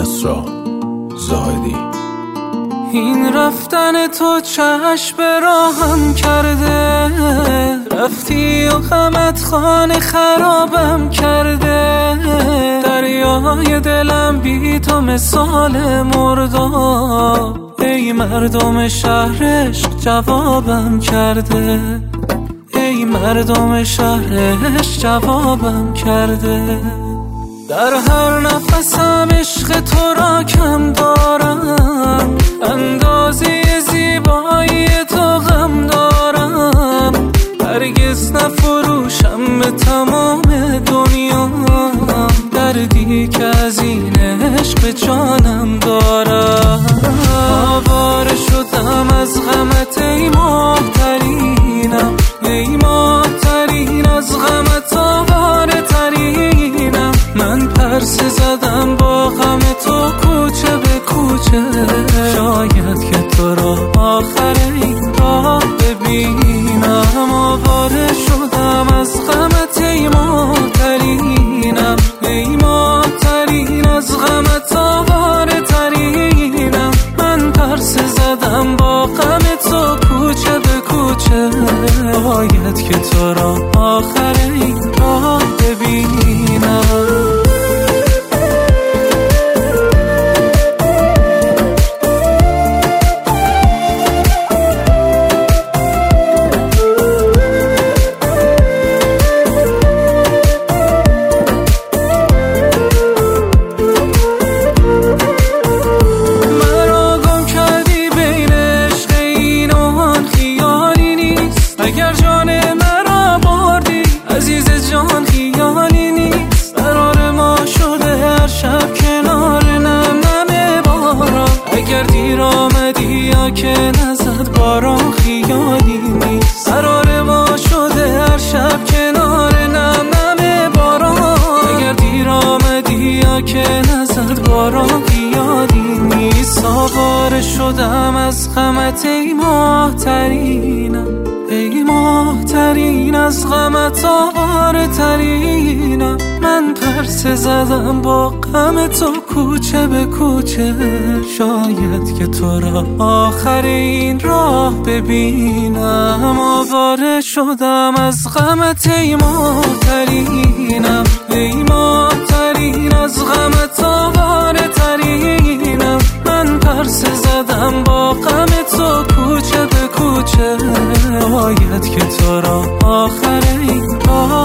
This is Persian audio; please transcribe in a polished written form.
کسرا زاهدی. این رفتن تو چشم راهم کرده، رفتی و غمت خانه خرابم کرده. دریای دلم بی تو مثال مرداب، ای مردم شهرش جوابم کرده. ای مردم شهرش جوابم کرده. در هر نفسم عشق تو را کم دارم، اندازه زیبایی تو غم دارم. هرگز نفروشم به تمام دنیا، دردی که از این عشق به جانم دارم. آواره شدم از غمت ای محترینم، ای محترین از غمت آواره ترینم. من پرسه زدم با غم تو کوچه به کوچه، شاید که تو را آخر این راه ببینم. آواره شدم از غمت ای محترینم، ای محترین از غمت آواره ترینم. من پرسه زدم با غم تو کوچه به کوچه، باید که تو را آخر این راه ببینم. اگر جان مرا بردی عزیز جان خیالی نیست. قرار ما شده هر شب کنار نم نم باران. اگر دیر آمدی یا که نزد باران خیالی نیست. قرار ما شده هر شب کنار نم نم باران. اگر دیر آمدی یا که نزد باران خیالی نیست. آواره شدم از غمت ای محترینم، ای محترین از غمت آواره ترینم. من پرسه زدم با غم تو کوچه به کوچه، شاید که تو را آخر این راه ببینم. آواره شدم از غمت ای محترینم، ای محترین از غمت آواره ترینم. من پرسه زدم با غم تو کوچه به کوچه، باید که تو را آخر این راه